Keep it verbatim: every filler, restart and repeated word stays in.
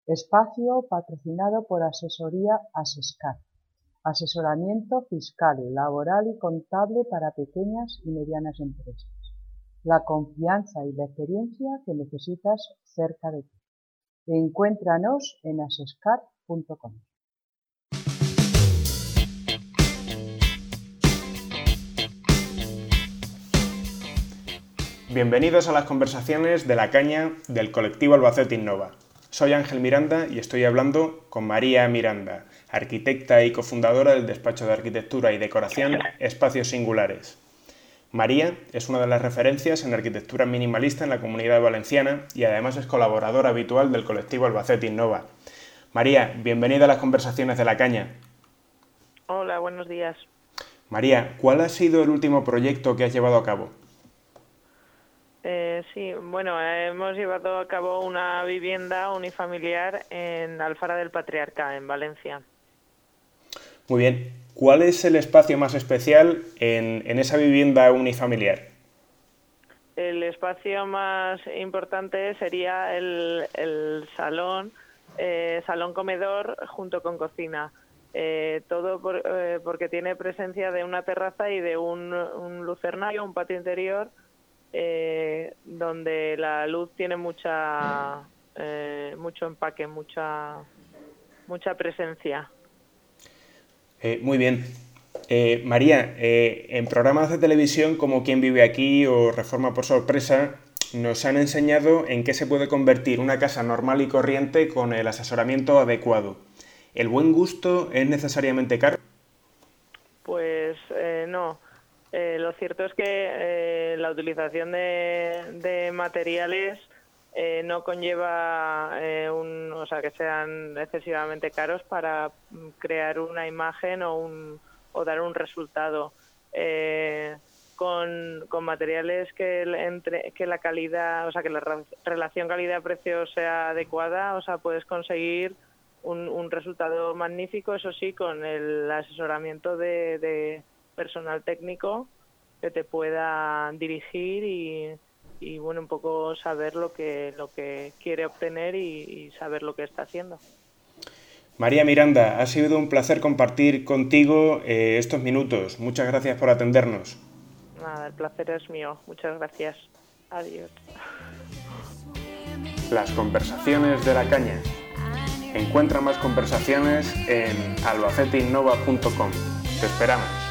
Espacio patrocinado por Asesoría Asescar. Asesoramiento fiscal, laboral y contable para pequeñas y medianas empresas. La confianza y la experiencia que necesitas cerca de ti. Encuéntranos en asescar punto com. Bienvenidos a las conversaciones de la caña del colectivo Albacete Innova. Soy Ángel Miranda y estoy hablando con María Miranda, arquitecta y cofundadora del despacho de arquitectura y decoración Espacios Singulares. María es una de las referencias en arquitectura minimalista en la Comunidad Valenciana y además es colaboradora habitual del colectivo Albacete Innova. María, bienvenida a las conversaciones de la caña. Hola, buenos días. María, ¿cuál ha sido el último proyecto que has llevado a cabo? Eh, sí, bueno, hemos llevado a cabo una vivienda unifamiliar en Alfara del Patriarca, en Valencia. Muy bien. ¿Cuál es el espacio más especial en, en esa vivienda unifamiliar? El espacio más importante sería el, el salón, eh, salón comedor junto con cocina. Eh, todo por, eh, porque tiene presencia de una terraza y de un, un lucernario, un patio interior, Eh, donde la luz tiene mucha eh, mucho empaque, mucha mucha presencia. Eh, muy bien. Eh, María, eh, en programas de televisión como Quién vive aquí o Reforma por sorpresa nos han enseñado en qué se puede convertir una casa normal y corriente con el asesoramiento adecuado. ¿El buen gusto es necesariamente caro? Pues eh, no. Eh, lo cierto es que eh, la utilización de, de materiales eh, no conlleva eh, un, o sea, que sean excesivamente caros para crear una imagen o, un, o dar un resultado. Eh, con, con materiales que, entre, que la calidad, o sea, que la relación calidad-precio sea adecuada, o sea, puedes conseguir un, un resultado magnífico, eso sí, con el asesoramiento de, de personal técnico que te pueda dirigir y, y bueno, un poco saber lo que lo que quiere obtener y, y saber lo que está haciendo. María Miranda, ha sido un placer compartir contigo eh, estos minutos. Muchas gracias por atendernos. Nada, el placer es mío. Muchas gracias. Adiós. Las conversaciones de la caña. Encuentra más conversaciones en albacete innova punto com. Te esperamos.